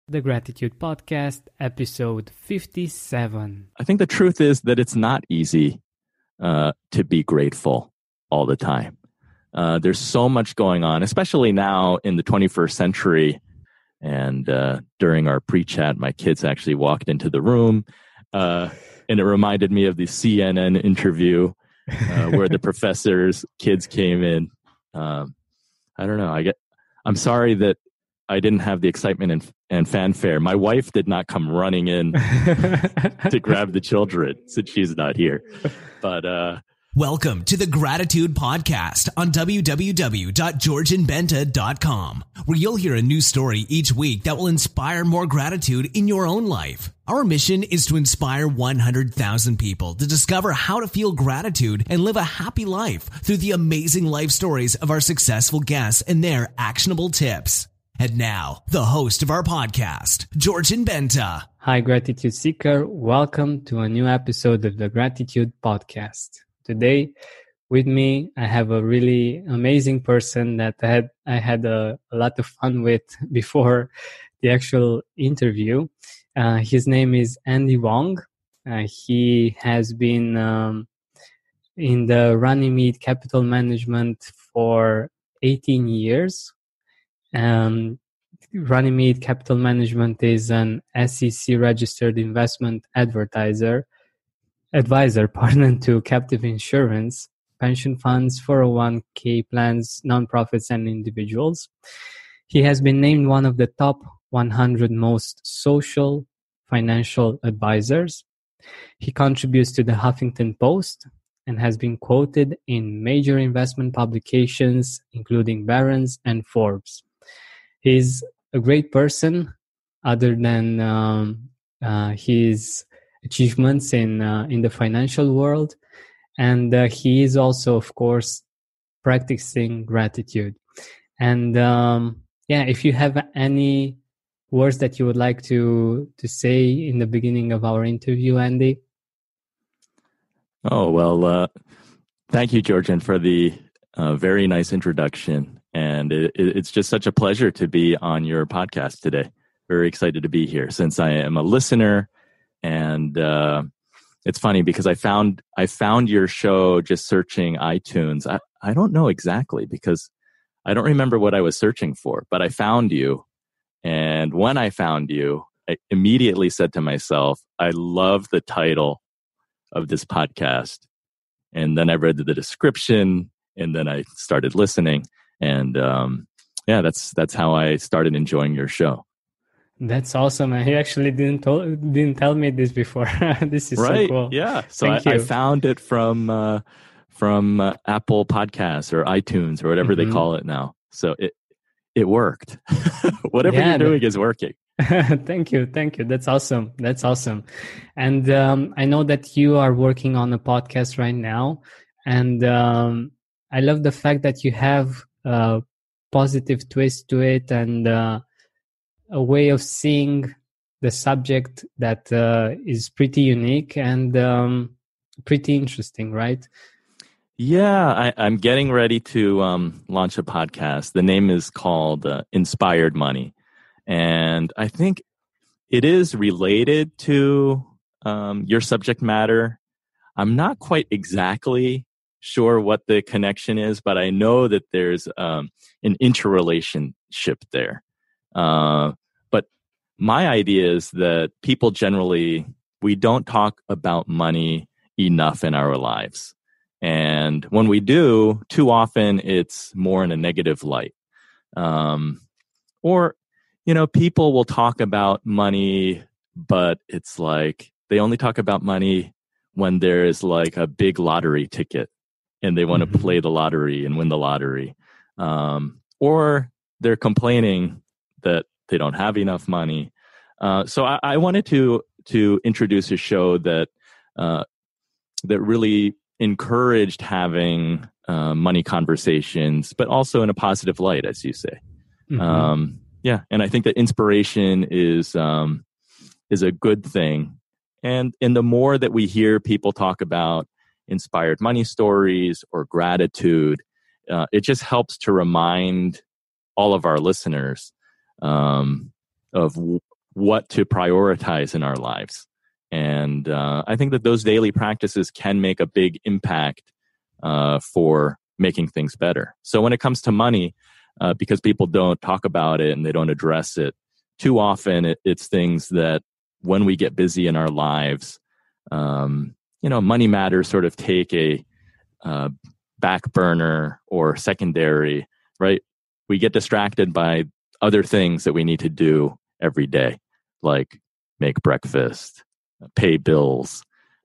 The Gratitude Podcast, episode 57. I think the truth is that it's not easy to be grateful all the time. There's so much going on, especially now in the 21st century. And during our pre-chat, my kids actually walked into the room, and it reminded me of the CNN interview where the professor's kids came in. I don't know. I'm sorry that I didn't have the excitement and fanfare. My wife did not come running in to grab the children since she's not here. But welcome to the Gratitude Podcast on www.georgianbenta.com, where you'll hear a new story each week that will inspire more gratitude in your own life. Our mission is to inspire 100,000 people to discover how to feel gratitude and live a happy life through the amazing life stories of our successful guests and their actionable tips. And now, the host of our podcast, Georgian Benta. Hi, Gratitude Seeker. Welcome to a new episode of the Gratitude Podcast. Today, with me, I have a really amazing person that I had a lot of fun with before the actual interview. His name is Andy Wong. He has been in the Runnymede Capital Management for 18 years. Runnymede Capital Management is an SEC registered investment advisor to captive insurance, pension funds, 401k plans, nonprofits, and individuals. He has been named one of the top 100 most social financial advisors. He contributes to the Huffington Post and has been quoted in major investment publications, including Barron's and Forbes. He's a great person, other than his achievements in the financial world, and he is also, of course, practicing gratitude. And if you have any words that you would like to say in the beginning of our interview, Andy. Oh, well, thank you, Georgian, for the very nice introduction. And it's just such a pleasure to be on your podcast today. Very excited to be here since I am a listener. And it's funny because I found your show just searching iTunes. I don't know exactly because I don't remember what I was searching for, but I found you. And when I found you, I immediately said to myself, I love the title of this podcast. And then I read the description and then I started listening. And that's how I started enjoying your show. That's awesome. He actually didn't tell me this before. This is right. So cool. Yeah. So I found it from Apple Podcasts or iTunes or whatever they call it now. So it worked. Whatever you're doing is working. Thank you. That's awesome. And I know that you are working on a podcast right now, and I love the fact that you have a positive twist to it and a way of seeing the subject that is pretty unique and pretty interesting, right? Yeah, I'm getting ready to launch a podcast. The name is called Inspired Money. And I think it is related to your subject matter. I'm not quite exactly sure what the connection is, but I know that there's an interrelationship there. But my idea is that people generally, we don't talk about money enough in our lives. And when we do, too often it's more in a negative light. Or, people will talk about money, but it's like they only talk about money when there's like a big lottery ticket and they want to play the lottery and win the lottery. Or they're complaining that they don't have enough money. So I wanted to introduce a show that really encouraged having money conversations, but also in a positive light, as you say. And I think that inspiration is a good thing. And the more that we hear people talk about inspired money stories or gratitude, it just helps to remind all of our listeners of what to prioritize in our lives. And I think that those daily practices can make a big impact for making things better. So when it comes to money, because people don't talk about it and they don't address it too often, it's things that when we get busy in our lives, money matters sort of take a back burner or secondary, right? We get distracted by other things that we need to do every day, like make breakfast, pay bills,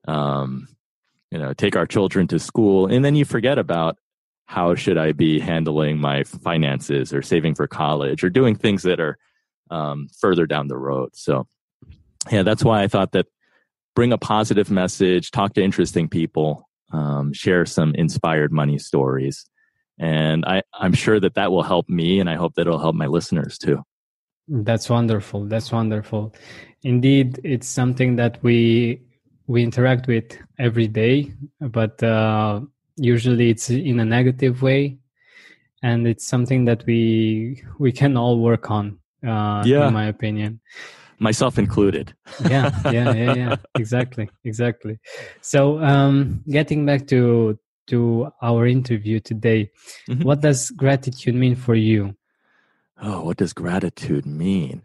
take our children to school. And then you forget about how should I be handling my finances or saving for college or doing things that are further down the road. So yeah, that's why I thought that bring a positive message, talk to interesting people, share some inspired money stories. And I'm sure that will help me, and I hope that it'll help my listeners too. That's wonderful. That's wonderful. Indeed, it's something that we interact with every day, but usually it's in a negative way, and it's something that we can all work on, in my opinion. Myself included. Yeah. Exactly. So, getting back to our interview today, what does gratitude mean for you? Oh, what does gratitude mean?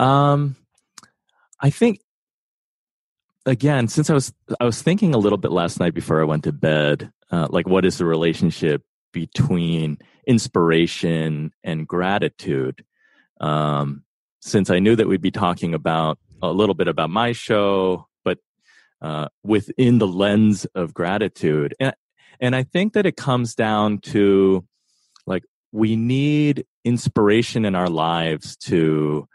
I think, again, since I was thinking a little bit last night before I went to bed, like what is the relationship between inspiration and gratitude? Since I knew that we'd be talking about a little bit about my show, but within the lens of gratitude. And I think that it comes down to, like, we need inspiration in our lives to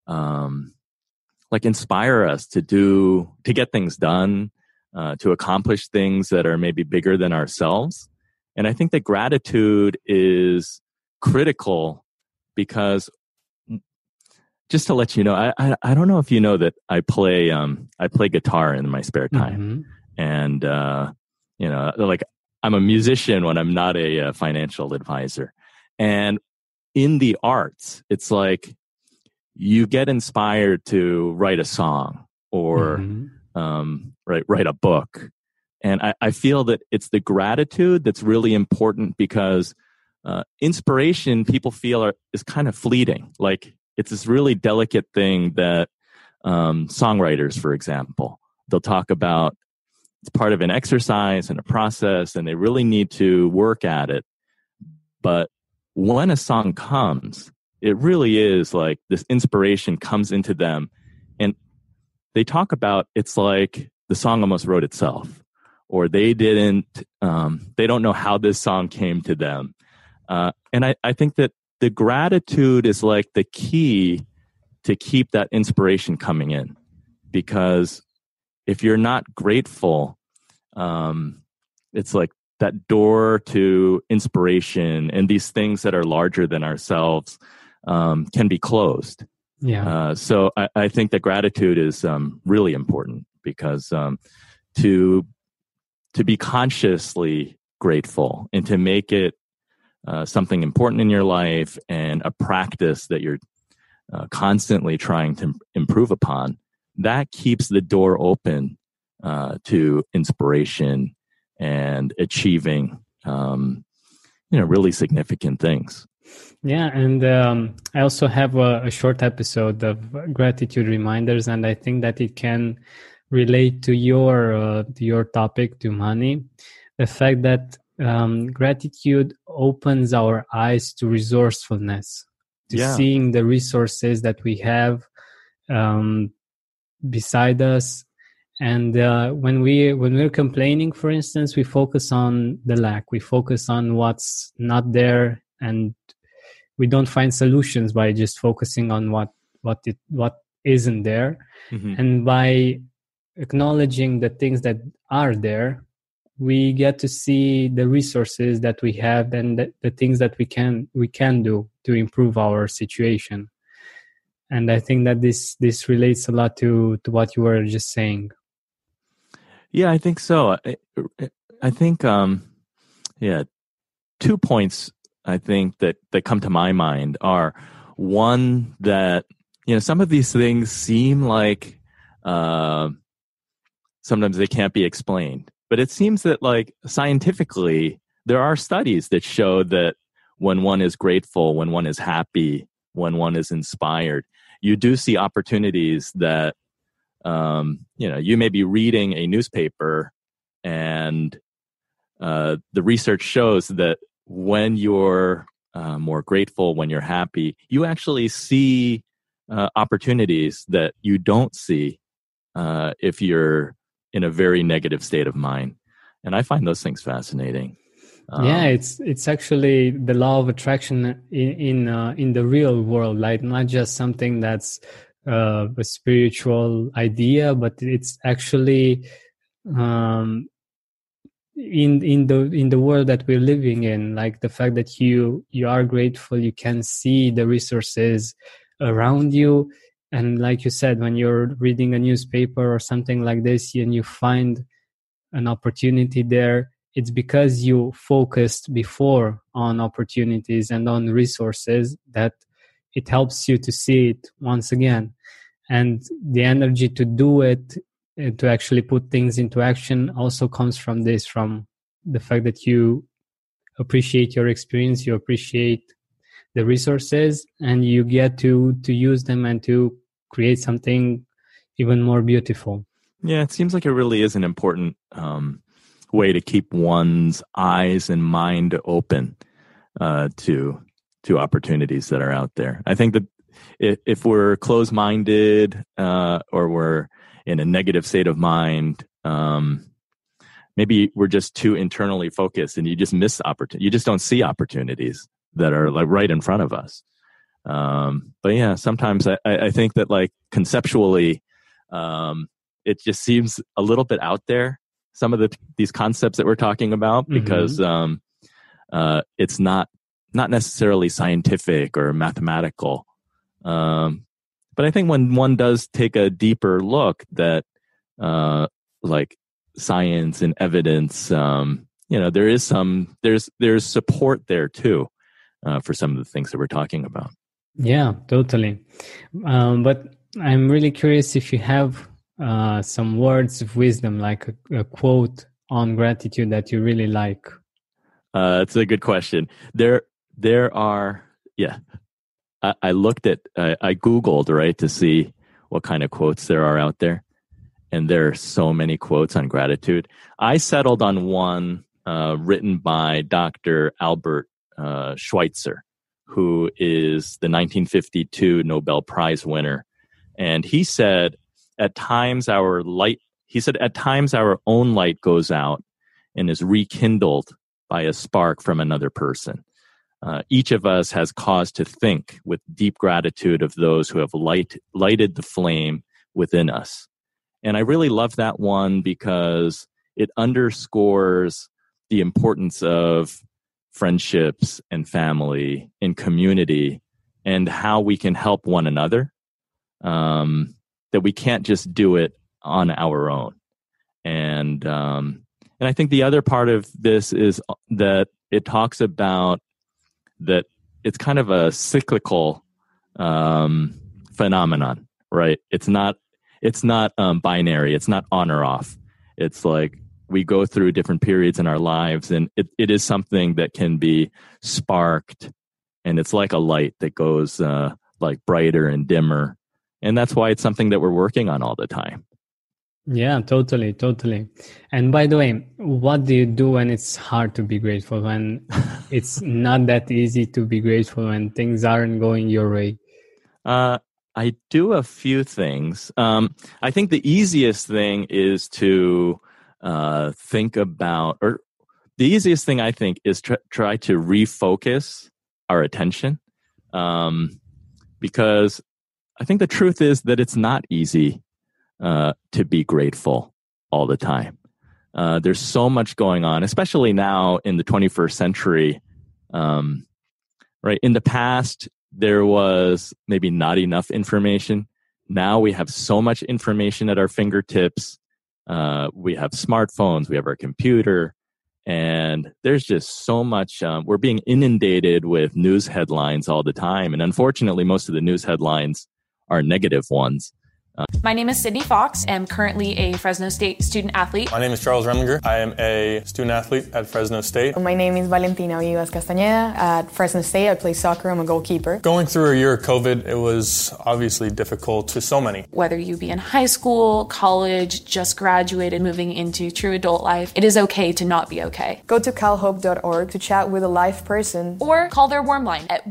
inspire us to get things done, to accomplish things that are maybe bigger than ourselves. And I think that gratitude is critical because, just to let you know, I don't know if you know that I play guitar in my spare time, and I'm a musician when I'm not a financial advisor. And in the arts, it's like you get inspired to write a song or write a book, and I feel that it's the gratitude that's really important because inspiration, people feel is kind of fleeting, like. It's this really delicate thing that songwriters, for example, they'll talk about. It's part of an exercise and a process, and they really need to work at it. But when a song comes, it really is like this inspiration comes into them. And they talk about it's like the song almost wrote itself, or they don't know how this song came to them. And I think that the gratitude is like the key to keep that inspiration coming in, because if you're not grateful, it's like that door to inspiration and these things that are larger than ourselves can be closed. Yeah. So I think that gratitude is really important because to be consciously grateful and to make it something important in your life and a practice that you're constantly trying to improve upon, that keeps the door open to inspiration and achieving, really significant things. Yeah, and I also have a short episode of gratitude reminders, and I think that it can relate to your topic, to money. The fact that gratitude opens our eyes to resourcefulness, to seeing the resources that we have beside us. And when we're complaining, for instance, we focus on the lack, we focus on what's not there, and we don't find solutions by just focusing on what isn't there. And by acknowledging the things that are there, we get to see the resources that we have and the things that we can do to improve our situation. And I think that this relates a lot to what you were just saying. Yeah, I think so. I think 2 points I think that come to my mind are, one, that some of these things seem like sometimes they can't be explained. But it seems that like scientifically, there are studies that show that when one is grateful, when one is happy, when one is inspired, you do see opportunities that, you may be reading a newspaper and the research shows that when you're more grateful, when you're happy, you actually see opportunities that you don't see if you're in a very negative state of mind. And I find those things fascinating. It's actually the law of attraction in the real world, like not just something that's a spiritual idea, but it's actually in the world that we're living in. Like the fact that you are grateful, you can see the resources around you. And like you said, when you're reading a newspaper or something like this and you find an opportunity there, it's because you focused before on opportunities and on resources that it helps you to see it once again. And the energy to do it, to actually put things into action, also comes from the fact that you appreciate your experience, you appreciate the resources, and you get to use them and to create something even more beautiful. Yeah, it seems like it really is an important way to keep one's eyes and mind open to opportunities that are out there. I think that if we're closed-minded or we're in a negative state of mind, maybe we're just too internally focused and you just miss opportunity. You just don't see opportunities that are like right in front of us. But yeah, sometimes I think that like conceptually, it just seems a little bit out there. Some of these concepts that we're talking about, because it's not necessarily scientific or mathematical. But I think when one does take a deeper look, that like science and evidence, there's support there too for some of the things that we're talking about. Yeah, totally. But I'm really curious if you have some words of wisdom, like a quote on gratitude that you really like. It's a good question. There are, I looked at, I Googled, right, to see what kind of quotes there are out there. And there are so many quotes on gratitude. I settled on one written by Dr. Albert Schweitzer, who is the 1952 Nobel Prize winner. And he said, at times our own light goes out and is rekindled by a spark from another person. Each of us has cause to think with deep gratitude of those who have lighted the flame within us. And I really love that one because it underscores the importance of friendships and family and community and how we can help one another, that we can't just do it on our own. And I think the other part of this is that it talks about that it's kind of a cyclical phenomenon, right? It's not binary. It's not on or off. It's like we go through different periods in our lives, and it is something that can be sparked, and it's like a light that goes like brighter and dimmer. And that's why it's something that we're working on all the time. Yeah, totally. And by the way, what do you do when it's hard to be grateful, when it's not that easy to be grateful, when things aren't going your way? I do a few things. I think the easiest thing is to think about, or the easiest thing I think is try to refocus our attention, because I think the truth is that it's not easy to be grateful all the time. There's so much going on, especially now in the 21st century. Right? In the past, there was maybe not enough information. Now we have so much information at our fingertips. We have smartphones, we have our computer, and there's just so much. We're being inundated with news headlines all the time. And unfortunately, most of the news headlines are negative ones. My name is Sydney Fox. I'm currently a Fresno State student athlete. My name is Charles Remlinger. I am a student athlete at Fresno State. My name is Valentina Vivas Castañeda. At Fresno State, I play soccer. I'm a goalkeeper. Going through a year of COVID, it was obviously difficult to so many. Whether you be in high school, college, just graduated, moving into true adult life, it is okay to not be okay. Go to calhope.org to chat with a live person. Or call their warm line at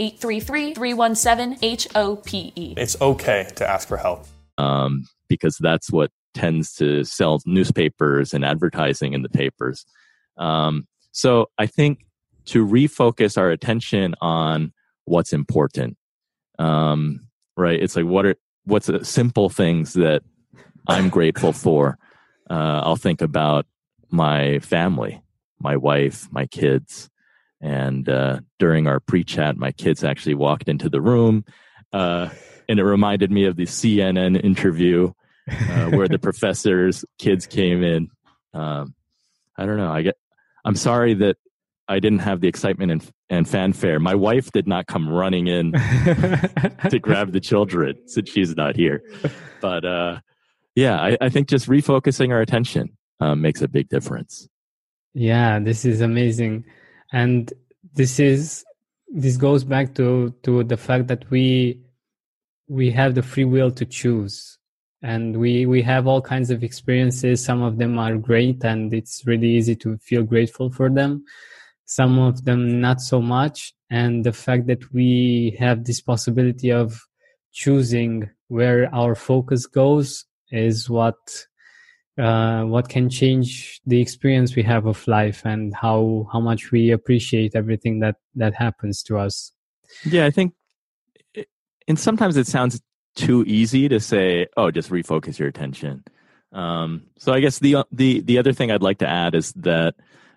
1-833-317-HOPE. It's okay to ask for help. Because that's what tends to sell newspapers and advertising in the papers. So I think to refocus our attention on what's important, right? It's like what's the simple things that I'm grateful for. I'll think about my family, my wife, my kids, and during our pre-chat, my kids actually walked into the room. And it reminded me of the CNN interview where the professor's kids came in. I don't know. I'm sorry that I didn't have the excitement and fanfare. My wife did not come running in to grab the children since she's not here. But I think just refocusing our attention makes a big difference. Yeah, this is amazing. And this goes back to the fact that we have the free will to choose, and we have all kinds of experiences. Some of them are great and it's really easy to feel grateful for them. Some of them not so much. And the fact that we have this possibility of choosing where our focus goes is what can change the experience we have of life and how much we appreciate everything that happens to us. Yeah, I think and sometimes it sounds too easy to say, "Oh, just refocus your attention." So I guess the other thing I'd like to add is that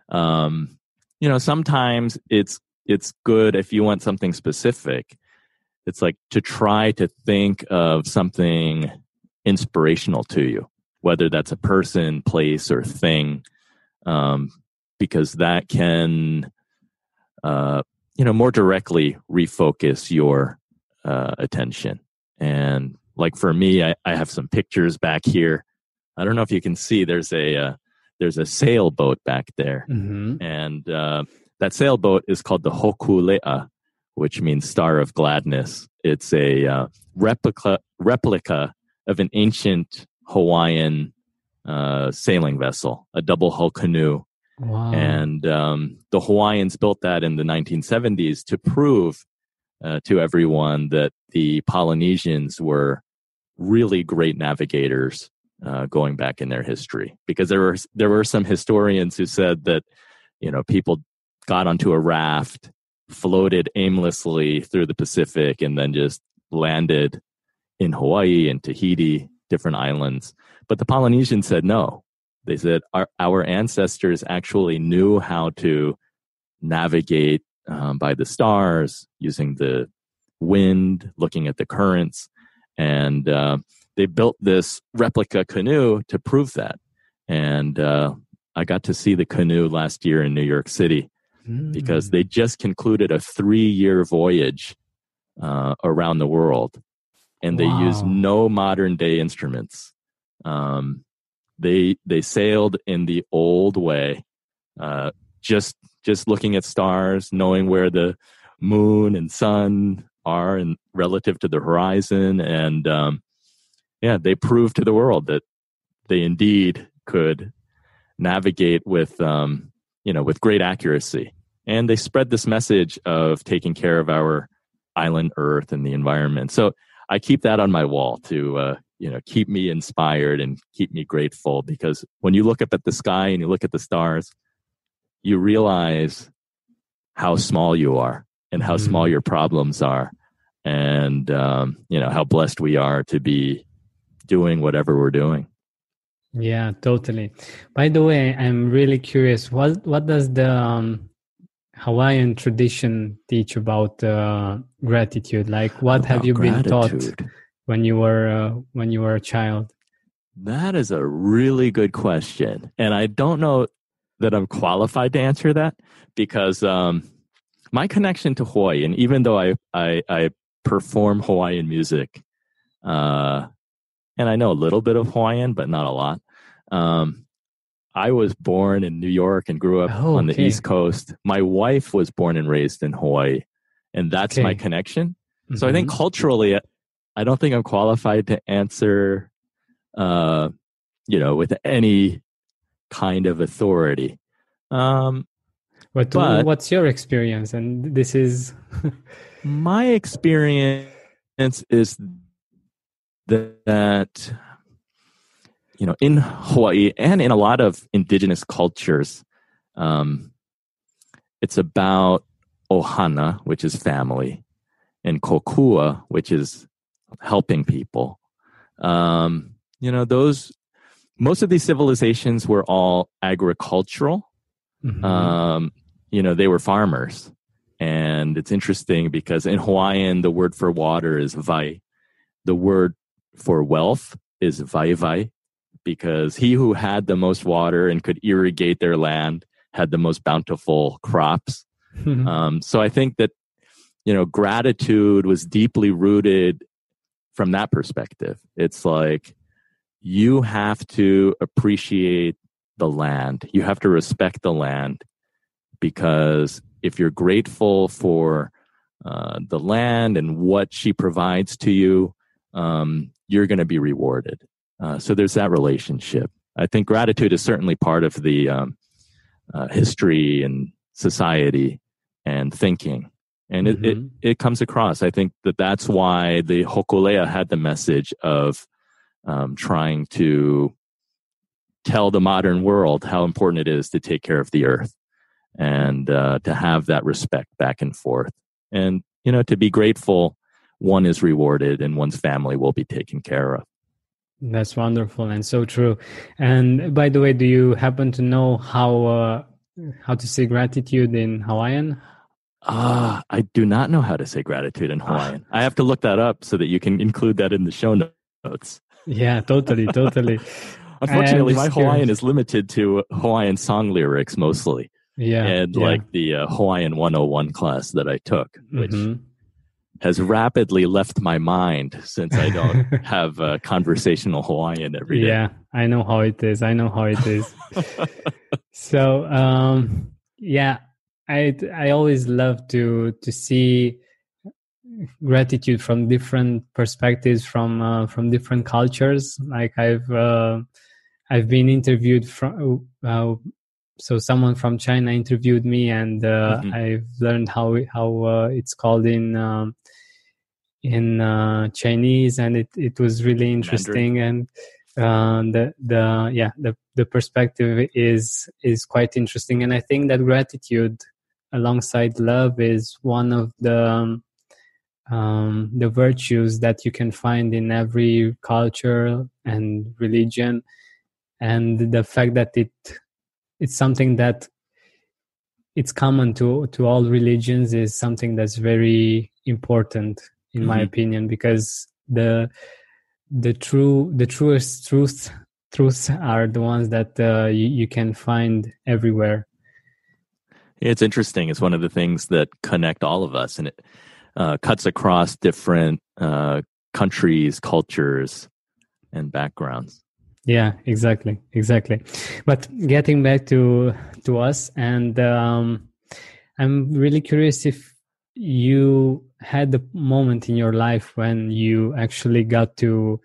sometimes it's good if you want something specific. It's like to try to think of something inspirational to you, whether that's a person, place, or thing, because that can more directly refocus your attention. And like for me, I have some pictures back here. I don't know if you can see, there's a sailboat back there. Mm-hmm. And that sailboat is called the Hokulea, which means Star of Gladness. It's a replica of an ancient Hawaiian sailing vessel, a double hull canoe. Wow. And the Hawaiians built that in the 1970s to prove to everyone that the Polynesians were really great navigators going back in their history. Because there were some historians who said that people got onto a raft, floated aimlessly through the Pacific, and then just landed in Hawaii and Tahiti, different islands. But the Polynesians said no. They said our ancestors actually knew how to navigate by the stars, using the wind, looking at the currents. And they built this replica canoe to prove that. And I got to see the canoe last year in New York City because they just concluded a 3-year voyage around the world. And they used no modern day instruments. They sailed in the old way, just looking at stars, knowing where the moon and sun are and relative to the horizon. And they proved to the world that they indeed could navigate with great accuracy. And they spread this message of taking care of our island Earth and the environment. So I keep that on my wall to keep me inspired and keep me grateful, because when you look up at the sky and you look at the stars, you realize how small you are and how small your problems are, and how blessed we are to be doing whatever we're doing. Yeah, totally. By the way, I'm really curious. What does the Hawaiian tradition teach about gratitude? Like, what have you been taught when you were a child? That is a really good question, and I don't know that I'm qualified to answer that, because my connection to Hawaii, and even though I perform Hawaiian music, and I know a little bit of Hawaiian, but not a lot. I was born in New York and grew up on the East Coast. My wife was born and raised in Hawaii, and that's my connection. So I think culturally, I don't think I'm qualified to answer, with any kind of authority. But what's your experience? And this is my experience is that in Hawaii and in a lot of indigenous cultures, it's about ohana, which is family, and kokua, which is helping people. Most of these civilizations were all agricultural. They were farmers. And it's interesting because in Hawaiian, the word for water is vai. The word for wealth is vai, because he who had the most water and could irrigate their land had the most bountiful crops. So I think that, gratitude was deeply rooted from that perspective. It's like you have to appreciate the land. You have to respect the land, because if you're grateful for the land and what she provides to you, you're going to be rewarded. So there's that relationship. I think gratitude is certainly part of the history and society and thinking. And it comes across. I think that's why the Hokulea had the message of trying to tell the modern world how important it is to take care of the earth and to have that respect back and forth. And, to be grateful, one is rewarded and one's family will be taken care of. That's wonderful and so true. And by the way, do you happen to know how to say gratitude in Hawaiian? I do not know how to say gratitude in Hawaiian. I have to look that up so that you can include that in the show notes. Yeah, totally. Unfortunately, my Hawaiian is limited to Hawaiian song lyrics mostly. Like the Hawaiian 101 class that I took, which has rapidly left my mind since I don't have conversational Hawaiian every day. Yeah, I know how it is. So, I always love to see gratitude from different perspectives, from different cultures. Like I've been interviewed from so someone from China interviewed me, and I've learned how it's called in Chinese, and it was really interesting. Mandarin. And the perspective is quite interesting. And I think that gratitude alongside love is one of the virtues that you can find in every culture and religion, and the fact that it's something that it's common to all religions is something that's very important in my opinion, because the truest truths are the ones that you can find everywhere. It's interesting. It's one of the things that connect all of us, and it cuts across different countries, cultures, and backgrounds. Yeah, exactly. But getting back to us, and I'm really curious if you had the moment in your life when you actually got to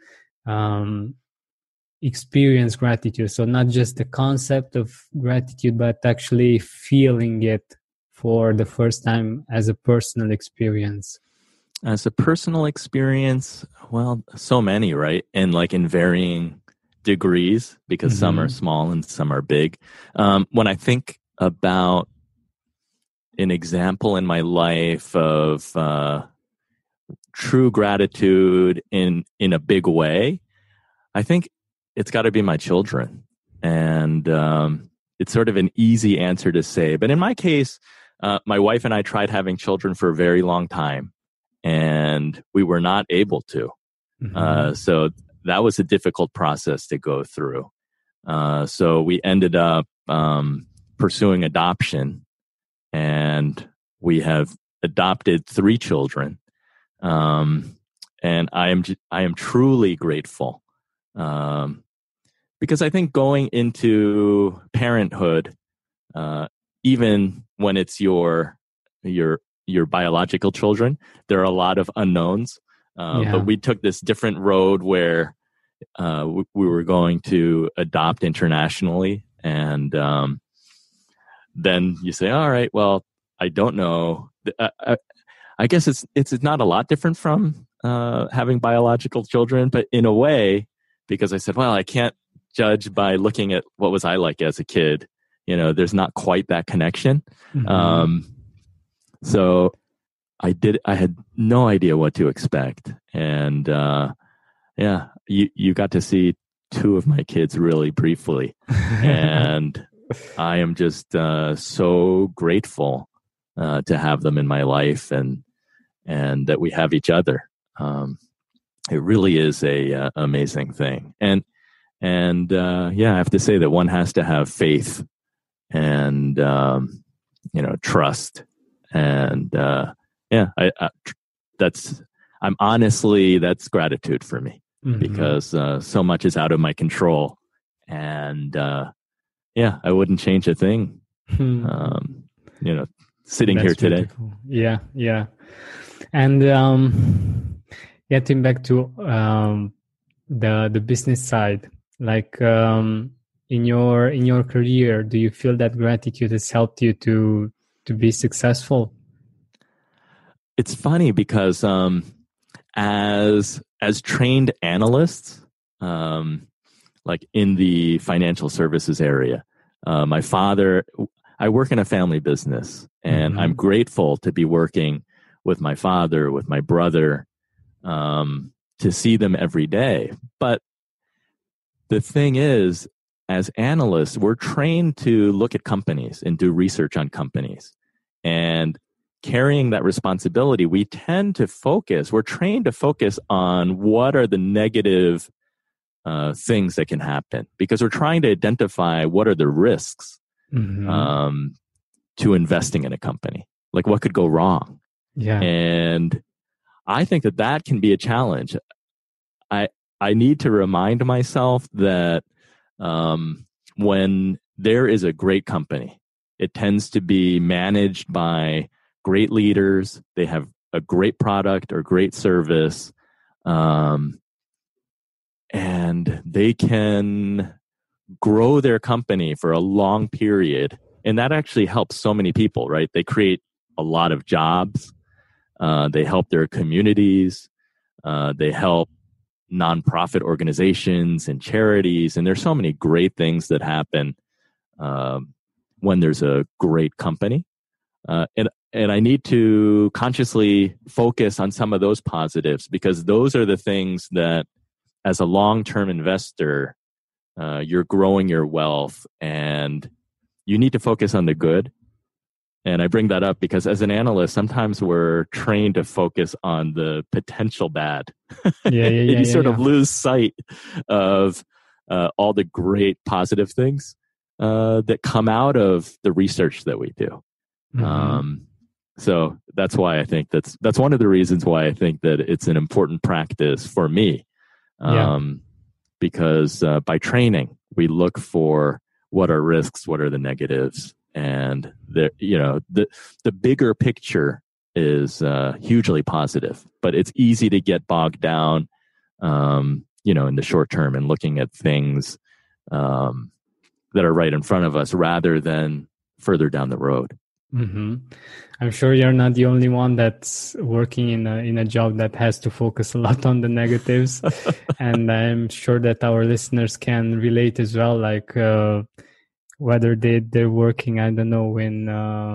experience gratitude. So not just the concept of gratitude, but actually feeling it for the first time as a personal experience. As a personal experience, well, so many, right? And like in varying degrees, because some are small and some are big. When I think about an example in my life of true gratitude in a big way, I think it's got to be my children. And it's sort of an easy answer to say. But in my case, my wife and I tried having children for a very long time, and we were not able to. So that was a difficult process to go through. So we ended up pursuing adoption, and we have adopted 3 children. and I am truly grateful, because I think going into parenthood, even when it's your biological children, there are a lot of unknowns. But we took this different road where we were going to adopt internationally, and then you say, all right, well, I don't know. I guess it's not a lot different from having biological children, but in a way, because I said, well, I can't judge by looking at what was I like as a kid. There's not quite that connection. Mm-hmm. So I had no idea what to expect. And you got to see two of my kids really briefly. And I am just so grateful to have them in my life, and that we have each other. It really is a amazing thing. And I have to say that one has to have faith and trust. And that's gratitude for me, mm-hmm. because so much is out of my control, and I wouldn't change a thing. Sitting That's here today. Beautiful. Yeah. And getting back to the business side, like in your career, do you feel that gratitude has helped you to be successful? It's funny because as trained analysts, like in the financial services area, I work in a family business, and mm-hmm. I'm grateful to be working with my father, with my brother, to see them every day. But the thing is, as analysts, we're trained to look at companies and do research on companies. And carrying that responsibility, we're trained to focus on what are the negative things that can happen, because we're trying to identify what are the risks mm-hmm. To investing in a company, like what could go wrong. Yeah. And I think that can be a challenge. I need to remind myself that when there is a great company, it tends to be managed by great leaders. They have a great product or great service, and they can grow their company for a long period. And that actually helps so many people, right? They create a lot of jobs. They help their communities. They help nonprofit organizations and charities. And there's so many great things that happen when there's a great company. And I need to consciously focus on some of those positives, because those are the things that, as a long-term investor, you're growing your wealth, and you need to focus on the good. And I bring that up because as an analyst, sometimes we're trained to focus on the potential bad. You sort of lose sight of all the great positive things that come out of the research that we do. Mm-hmm. So that's why I think that's one of the reasons why I think that it's an important practice for me. Because by training, we look for what are risks, what are the negatives, and the bigger picture is hugely positive. But it's easy to get bogged down, in the short term and looking at things that are right in front of us rather than further down the road. Mm-hmm. I'm sure you're not the only one that's working in a job that has to focus a lot on the negatives, and I'm sure that our listeners can relate as well. Like whether they're working, I don't know, in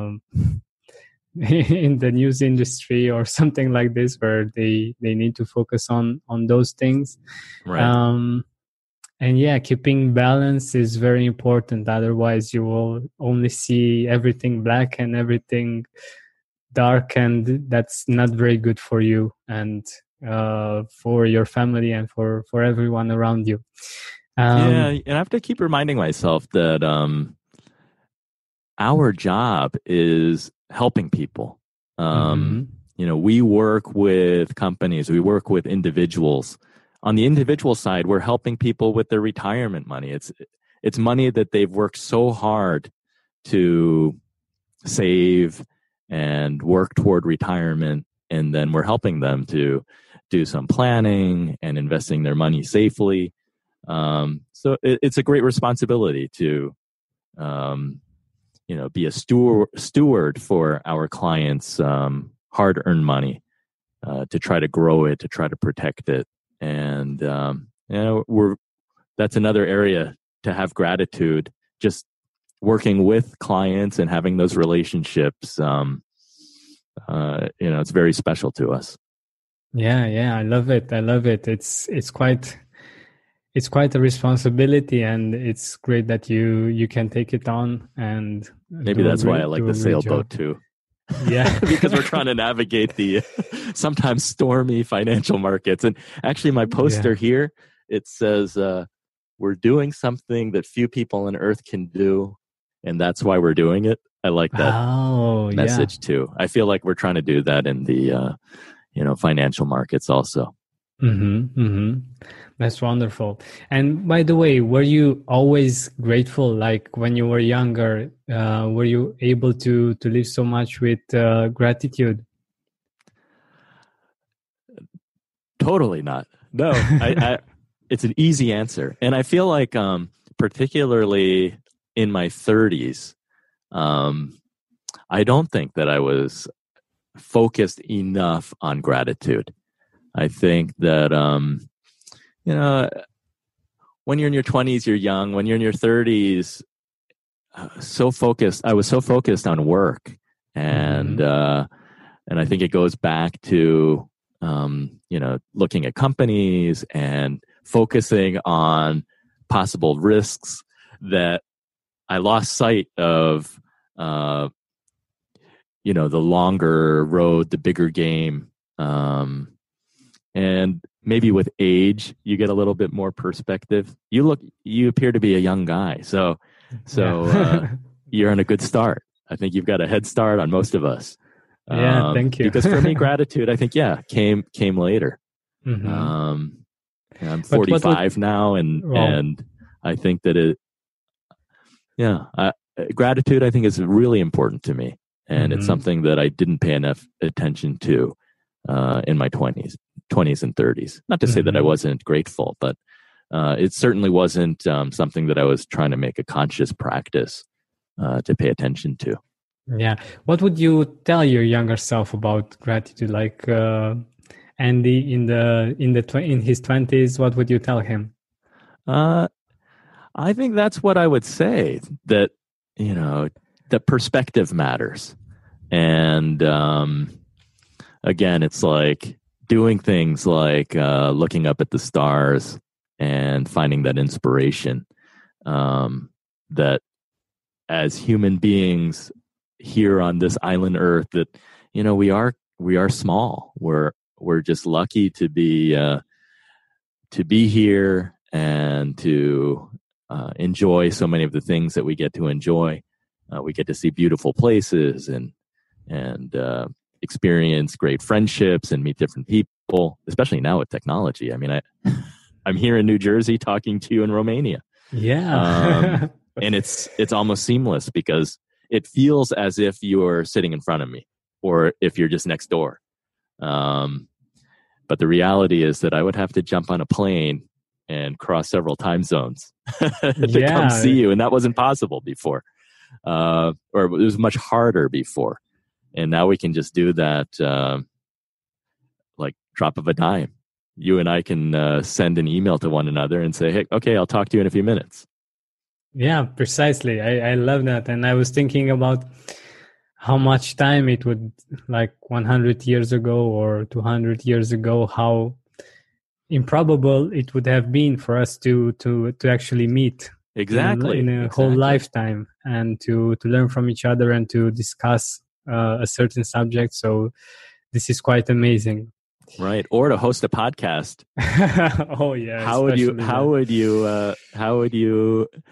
in the news industry or something like this, where they need to focus on those things. Right. And keeping balance is very important. Otherwise, you will only see everything black and everything dark, and that's not very good for you and for your family and for everyone around you. And I have to keep reminding myself that our job is helping people. we work with companies, we work with individuals. On the individual side, we're helping people with their retirement money. It's money that they've worked so hard to save and work toward retirement, and then we're helping them to do some planning and investing their money safely. So it's a great responsibility to be a steward for our clients' hard-earned money, to try to grow it, to try to protect it. And that's another area to have gratitude, just working with clients and having those relationships. It's very special to us. Yeah, I love it. It's quite a responsibility, and it's great that you can take it on. And maybe that's why I like the sailboat too. Yeah, because we're trying to navigate the sometimes stormy financial markets. And actually, my poster here, it says, "We're doing something that few people on earth can do, and that's why we're doing it." I like that message too. I feel like we're trying to do that in the financial markets also. That's wonderful. And by the way, were you always grateful? Like when you were younger, were you able to live so much with gratitude? Totally not. No, it's an easy answer. And I feel like particularly in my 30s, I don't think that I was focused enough on gratitude. I think that, when you're in your 20s, you're young. When you're in your 30s, I was so focused on work. And I think it goes back to, looking at companies and focusing on possible risks, that I lost sight of, the longer road, the bigger game. And maybe with age, you get a little bit more perspective. You appear to be a young guy. So you're on a good start. I think you've got a head start on most of us. Thank you. Because for me, gratitude, I think, came later. I'm 45 now, and I think that gratitude, I think, is really important to me. And it's something that I didn't pay enough attention to in my 20s and 30s. Not to say that I wasn't grateful, but it certainly wasn't something that I was trying to make a conscious practice to pay attention to. Yeah. What would you tell your younger self about gratitude? Like Andy in his 20s, what would you tell him? I think that's what I would say, that, the perspective matters. And again, it's like doing things like looking up at the stars and finding that inspiration, that as human beings here on this island Earth, that we are small. We're just lucky to be here and to enjoy so many of the things that we get to enjoy. We get to see beautiful places and experience great friendships and meet different people, especially now with technology. I mean, I'm here in New Jersey talking to you in Romania. Yeah. And it's almost seamless, because it feels as if you're sitting in front of me, or if you're just next door. But the reality is that I would have to jump on a plane and cross several time zones to come see you. And that wasn't possible before. Or it was much harder before. And now we can just do that like drop of a dime. You and I can send an email to one another and say, hey, okay, I'll talk to you in a few minutes. Yeah, precisely. I love that. And I was thinking about how much time it would, like 100 years ago or 200 years ago, how improbable it would have been for us to actually meet. Exactly. In a whole lifetime, and to learn from each other and to discuss a certain subject. So this is quite amazing. Right. Or to host a podcast. Oh yeah. How would you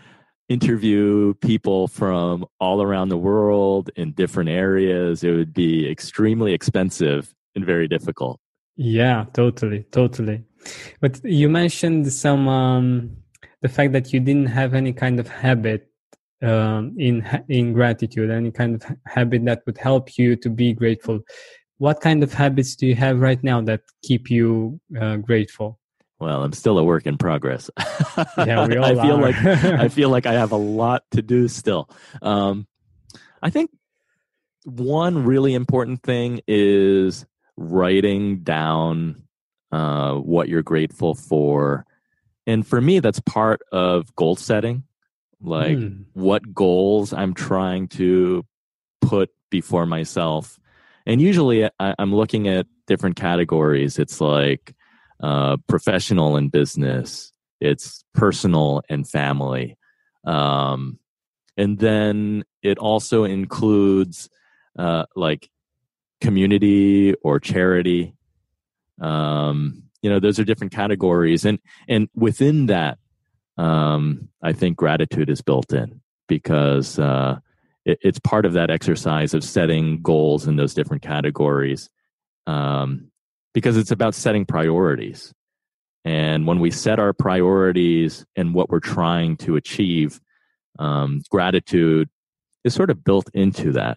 interview people from all around the world in different areas. It would be extremely expensive and very difficult. Yeah, totally. But you mentioned the fact that you didn't have any kind of habit in gratitude, any kind of habit that would help you to be grateful. What kind of habits do you have right now that keep you grateful? Well, I'm still a work in progress. Yeah, we all I feel like I have a lot to do still. I think one really important thing is writing down what you're grateful for. And for me, that's part of goal setting, like what goals I'm trying to put before myself. And usually I'm looking at different categories. It's like professional and business. It's personal and family. And then it also includes like community or charity. Those are different categories. And within that, I think gratitude is built in because it's part of that exercise of setting goals in those different categories. Because it's about setting priorities. And when we set our priorities and what we're trying to achieve, gratitude is sort of built into that.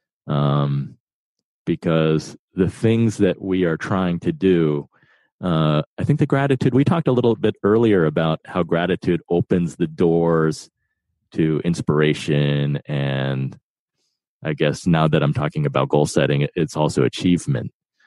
Because the things that we are trying to do, I think the gratitude, we talked a little bit earlier about how gratitude opens the doors to inspiration. And I guess now that I'm talking about goal setting, it's also achievement.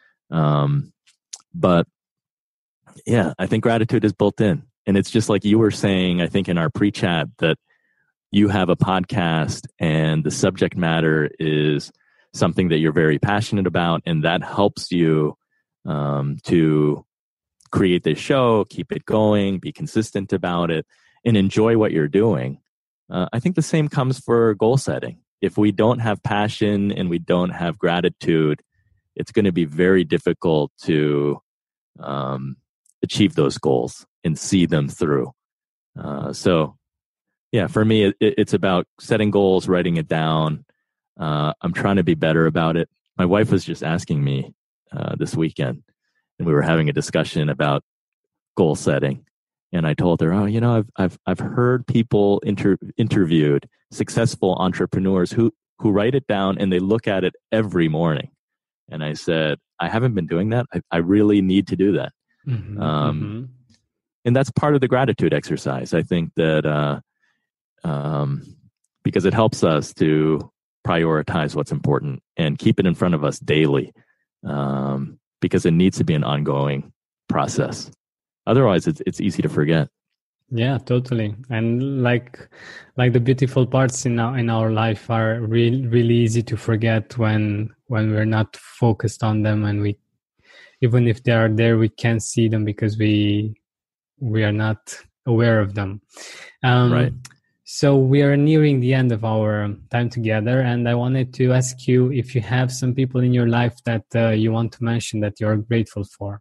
But yeah, I think gratitude is built in. And it's just like you were saying, I think in our pre-chat, that you have a podcast and the subject matter is something that you're very passionate about. And that helps you to create this show, keep it going, be consistent about it, and enjoy what you're doing. I think the same comes for goal setting. If we don't have passion and we don't have gratitude, it's going to be very difficult to achieve those goals and see them through. So, yeah, for me, it's about setting goals, writing it down. I'm trying to be better about it. My wife was just asking me this weekend, and we were having a discussion about goal setting. And I told her, I've heard people interviewed, successful entrepreneurs who write it down and they look at it every morning. And I said, I haven't been doing that. I really need to do that. And that's part of the gratitude exercise. I think that because it helps us to prioritize what's important and keep it in front of us daily, because it needs to be an ongoing process. Otherwise, it's easy to forget. Yeah, totally. And like the beautiful parts in our life are really easy to forget when we're not focused on them, and we, even if they are there, we can't see them because we are not aware of them. Right. So we are nearing the end of our time together, and I wanted to ask you if you have some people in your life that you want to mention that you're grateful for.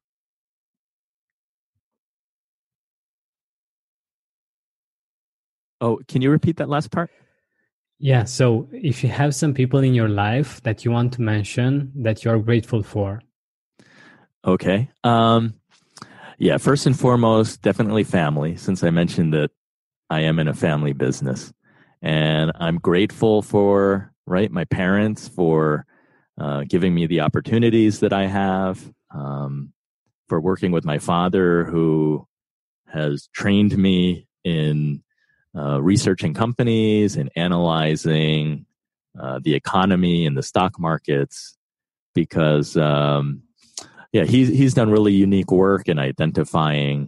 Oh, can you repeat that last part? Yeah, so if you have some people in your life that you want to mention that you're grateful for. Okay. Yeah, first and foremost, definitely family, since I mentioned that I am in a family business. And I'm grateful for, my parents for giving me the opportunities that I have, for working with my father, who has trained me in researching companies and analyzing the economy and the stock markets, because he's done really unique work in identifying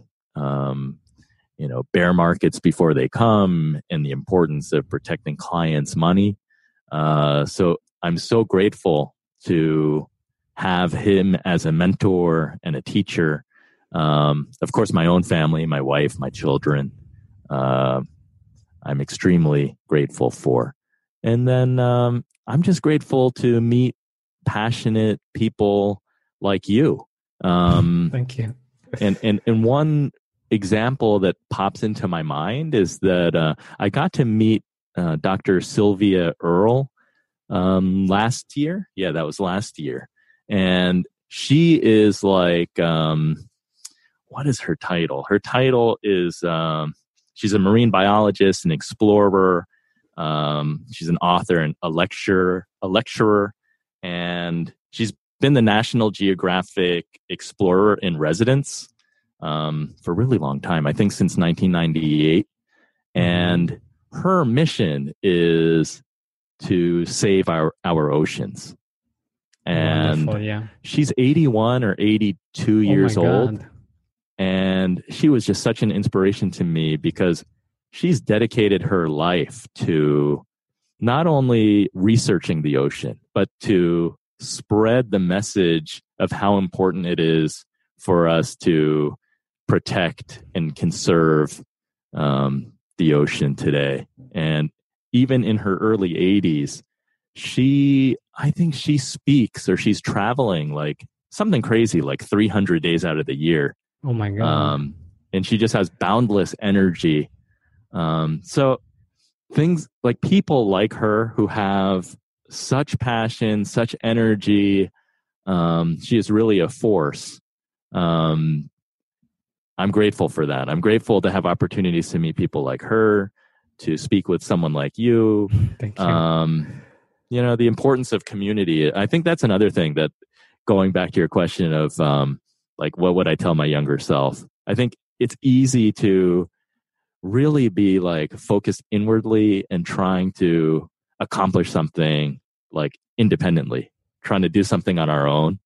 bear markets before they come and the importance of protecting clients' money. So I'm so grateful to have him as a mentor and a teacher. Of course, my own family, my wife, my children, I'm extremely grateful for. And then I'm just grateful to meet passionate people like you. Thank you. and one example that pops into my mind is that I got to meet Dr. Sylvia Earle last year. Yeah, that was last year. And she is like, what is her title? Her title is, she's a marine biologist, an explorer. She's an author and a lecturer, and she's been the National Geographic Explorer in Residence for a really long time, I think since 1998. And her mission is to save our oceans. And she's 81 or 82 years old. And she was just such an inspiration to me because she's dedicated her life to not only researching the ocean, but to spread the message of how important it is for us to protect and conserve the ocean today. And even in her early 80s, I think she speaks, or she's traveling like something crazy, like 300 days out of the year. Oh my God. And she just has boundless energy. So things like people like her who have such passion, such energy. She is really a force. I'm grateful for that. I'm grateful to have opportunities to meet people like her, to speak with someone like you. Thank you. You know, the importance of community. I think that's another thing that, going back to your question of like, what would I tell my younger self? I think it's easy to really be like focused inwardly and trying to accomplish something like independently, trying to do something on our own.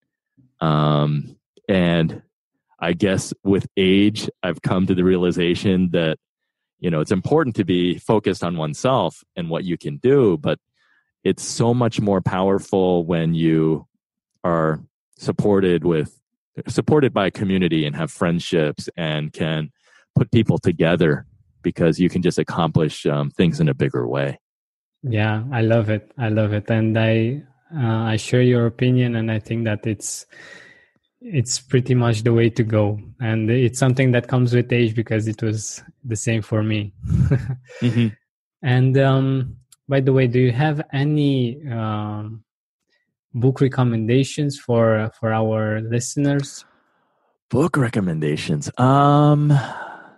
And I guess with age, I've come to the realization that, you know, it's important to be focused on oneself and what you can do, but it's so much more powerful when you are supported by a community and have friendships and can put people together, because you can just accomplish things in a bigger way. Yeah, I love it. And I share your opinion, and I think that it's pretty much the way to go. And it's something that comes with age, because it was the same for me. Mm-hmm. And by the way, do you have any book recommendations for our listeners? Book recommendations. Let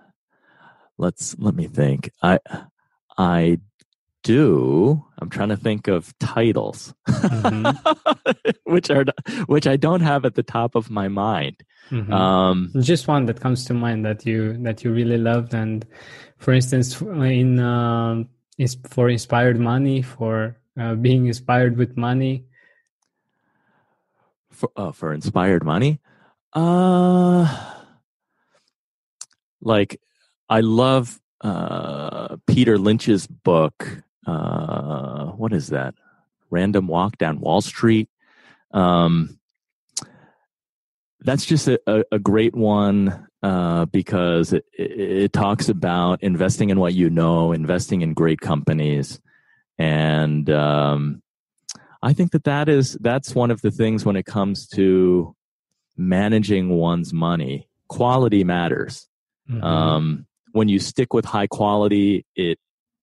me think. I do. I'm trying to think of titles, which I don't have at the top of my mind. Mm-hmm. Just one that comes to mind that you really loved, and for instance, for inspired money, for being inspired with money. For inspired money, like I love Peter Lynch's book. What is that? Random Walk Down Wall Street. That's just a great one because it talks about investing in what you know, investing in great companies, and I think that's one of the things when it comes to managing one's money. Quality matters. Mm-hmm. When you stick with high quality, it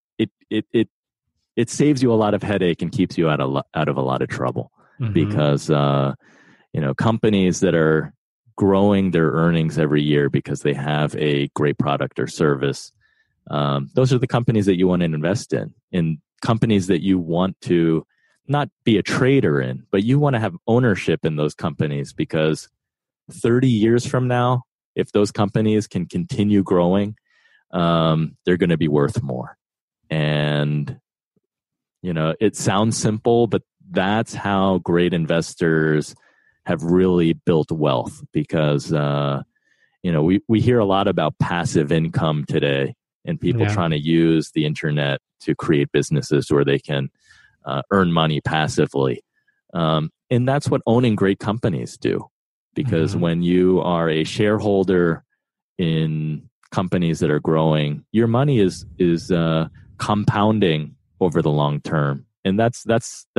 saves you a lot of headache and keeps you out of a lot of trouble. Mm-hmm. Because companies that are growing their earnings every year because they have a great product or service, those are the companies that you want to invest in companies that you want to not be a trader in, but you want to have ownership in those companies, because 30 years from now, if those companies can continue growing, they're going to be worth more. And, it sounds simple, but that's how great investors have really built wealth, because, we hear a lot about passive income today, and people trying to use the internet to create businesses where they can earn money passively. And that's what owning great companies do. Because when you are a shareholder in companies that are growing, your money is compounding over the long term, and that's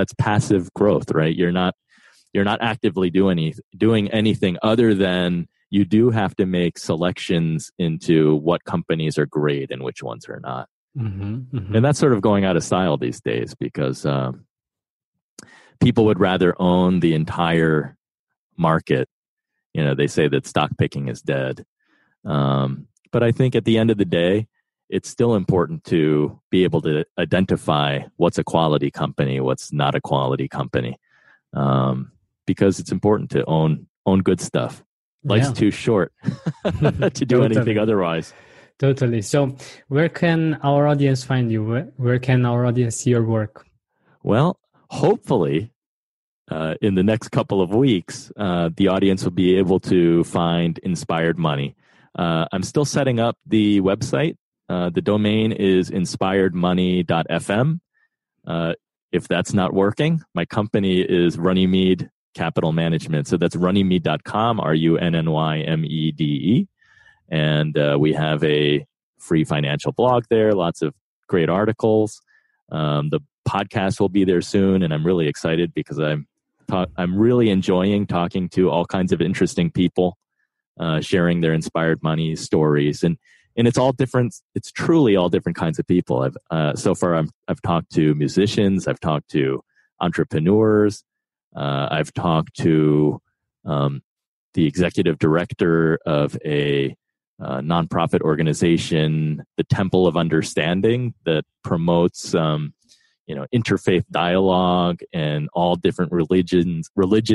passive growth, right? You're not actively doing anything other than you do have to make selections into what companies are great and which ones are not. And that's sort of going out of style these days because people would rather own the entire market. You know, they say that stock picking is dead. But I think at the end of the day, it's still important to be able to identify what's a quality company, what's not a quality company, because it's important to own good stuff. Life's too short to do anything otherwise. Totally. So where can our audience find you? Where can our audience see your work? Well, hopefully, in the next couple of weeks, the audience will be able to find Inspired Money. I'm still setting up the website. The domain is inspiredmoney.fm. If that's not working, my company is Runnymede Capital Management. So that's runnymede.com, RUNNYMEDE. And we have a free financial blog there, lots of great articles. The podcast will be there soon, and I'm really excited because I'm really enjoying talking to all kinds of interesting people, sharing their inspired money stories, and it's all different. It's truly all different kinds of people. So far I've talked to musicians, I've talked to entrepreneurs, I've talked to the executive director of a nonprofit organization, the Temple of Understanding, that promotes interfaith dialogue and all different religions,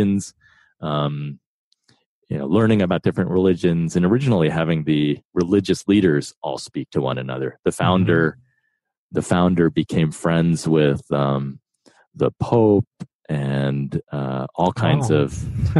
learning about different religions, and originally having the religious leaders all speak to one another. The founder became friends with the Pope and all kinds of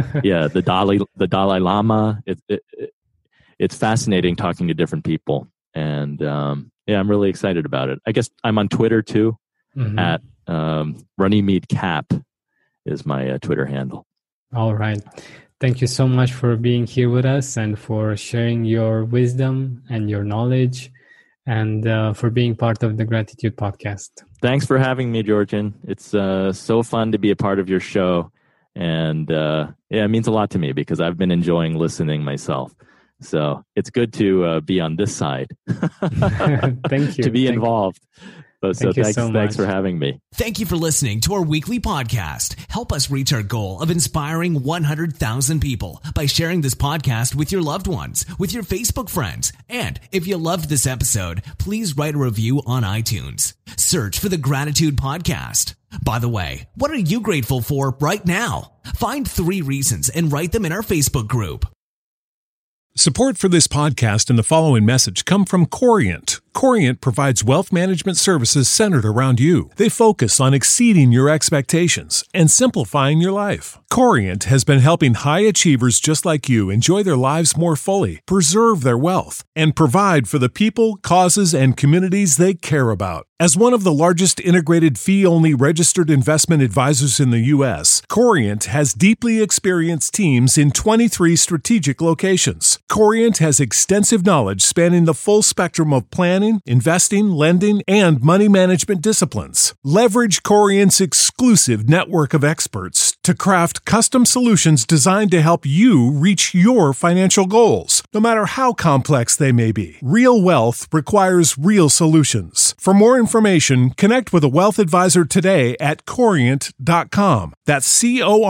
the Dalai Lama. It's fascinating talking to different people, and I'm really excited about it. I guess I'm on Twitter too. At Runnymede Cap is my Twitter handle. All right. Thank you so much for being here with us and for sharing your wisdom and your knowledge, and for being part of the Gratitude Podcast. Thanks for having me, Georgian. It's so fun to be a part of your show. And it means a lot to me because I've been enjoying listening myself. So it's good to be on this side. Thank you. To be involved. Thanks for having me. Thank you for listening to our weekly podcast. Help us reach our goal of inspiring 100,000 people by sharing this podcast with your loved ones, with your Facebook friends. And if you loved this episode, please write a review on iTunes. Search for the Gratitude Podcast. By the way, what are you grateful for right now? Find 3 reasons and write them in our Facebook group. Support for this podcast and the following message come from Corient. Corient provides wealth management services centered around you. They focus on exceeding your expectations and simplifying your life. Corient has been helping high achievers just like you enjoy their lives more fully, preserve their wealth, and provide for the people, causes, and communities they care about. As one of the largest integrated fee-only registered investment advisors in the U.S., Corient has deeply experienced teams in 23 strategic locations. Corient has extensive knowledge spanning the full spectrum of planning, investing, lending, and money management disciplines. Leverage Corient's exclusive network of experts to craft custom solutions designed to help you reach your financial goals, no matter how complex they may be. Real wealth requires real solutions. For more information, connect with a wealth advisor today at Corient.com. That's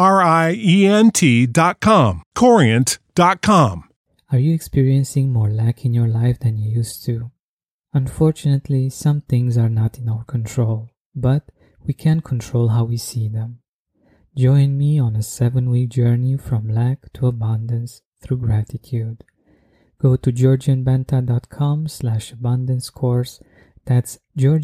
Corient.com. Corient.com. Are you experiencing more lack in your life than you used to? Unfortunately, some things are not in our control, but we can control how we see them. Join me on a 7-week journey from lack to abundance through gratitude. Go to georgianbenta.com/abundance course. That's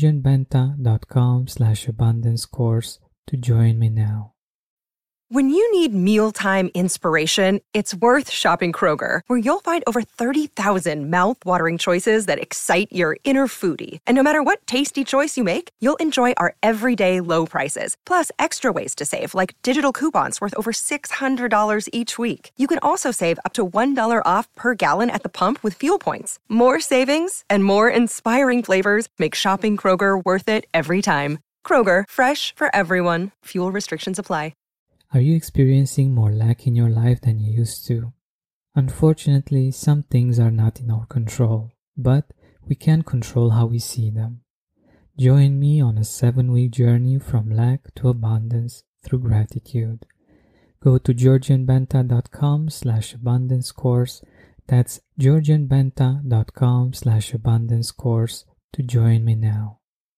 georgianbenta.com/abundance course to join me now. When you need mealtime inspiration, it's worth shopping Kroger, where you'll find over 30,000 mouth-watering choices that excite your inner foodie. And no matter what tasty choice you make, you'll enjoy our everyday low prices, plus extra ways to save, like digital coupons worth over $600 each week. You can also save up to $1 off per gallon at the pump with fuel points. More savings and more inspiring flavors make shopping Kroger worth it every time. Kroger, fresh for everyone. Fuel restrictions apply. Are you experiencing more lack in your life than you used to? Unfortunately, some things are not in our control, but we can control how we see them. Join me on a 7-week journey from lack to abundance through gratitude. Go to georgianbenta.com/abundance course. That's georgianbenta.com/abundance course to join me now.